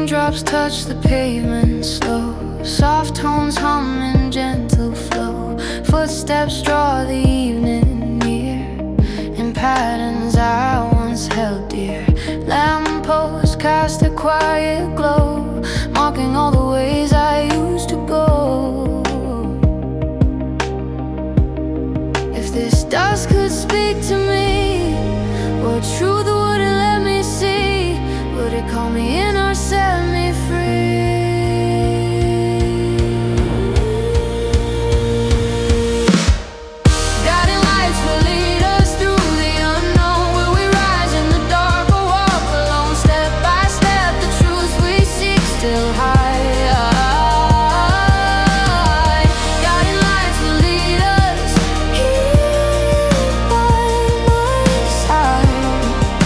Raindrops touch the pavement slow, soft tones hum in gentle flow. Footsteps draw the evening near, in patterns I once held dear. Lampposts cast a quiet glow, marking all the ways I used to go. If this dust could speak to me, what truth would it let me see? Would it call me in or set me free? Guiding lights will lead us through the unknown. Will we rise in the dark or walk alone? Step by step, the truth we seek still high. Guiding lights will lead us here by my side.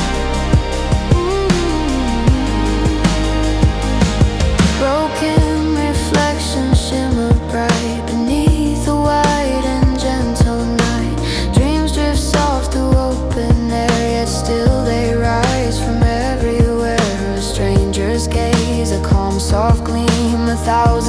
Broken reflections shimmer bright beneath the wide and gentle night. Dreams drift soft through open air, yet still they rise from everywhere. A stranger's gaze, a calm, soft gleam, 1,000